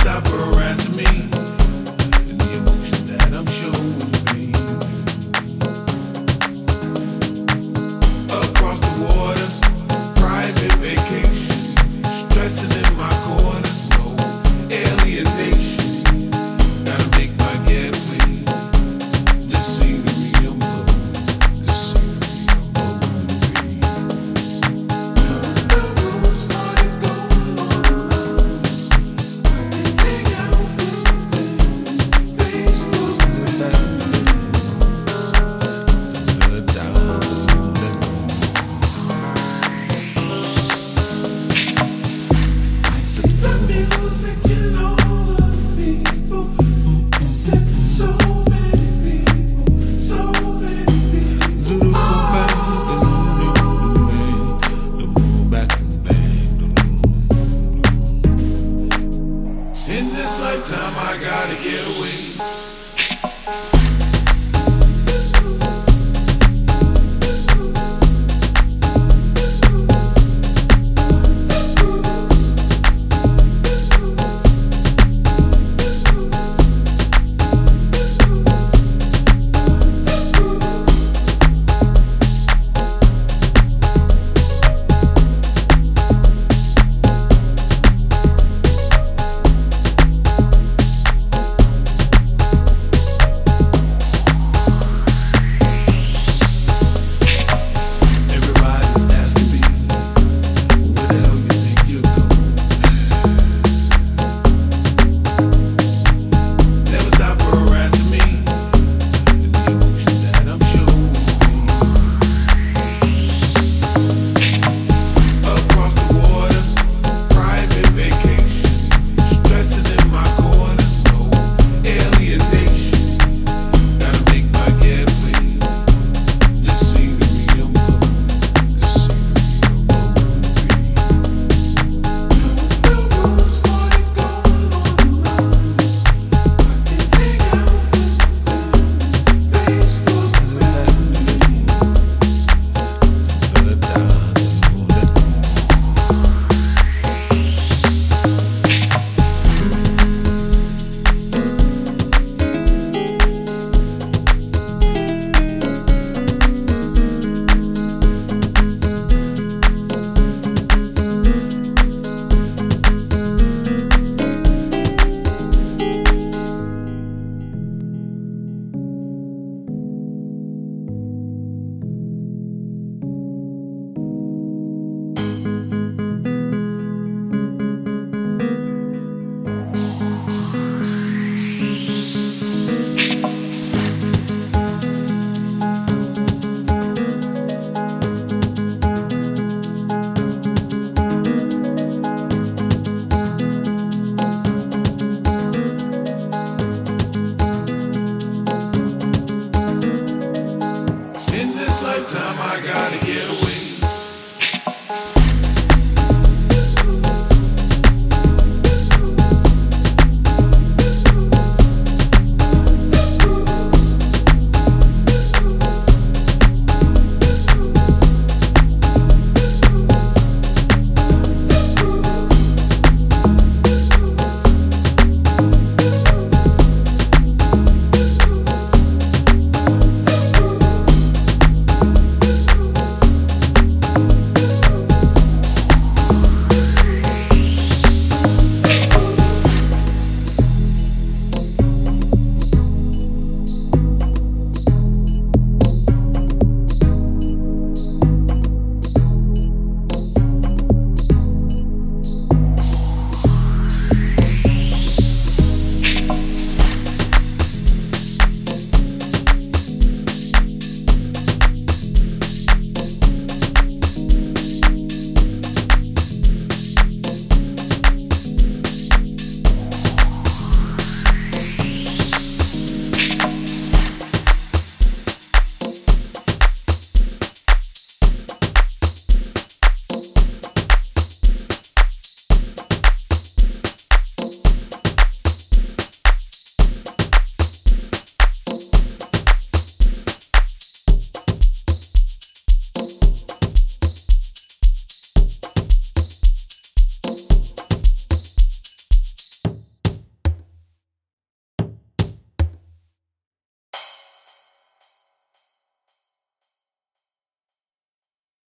stop harassing me. And the emotion that I'm showing me. Across the water, private vacation. Stressing in my corner, no alienation. Gotta make my getaway. The scenery I'm going, the scenery I'm going to be. The room started going on. Hang out with Facebook. The music and all the people. So many people, so many people. In this lifetime, I gotta get away.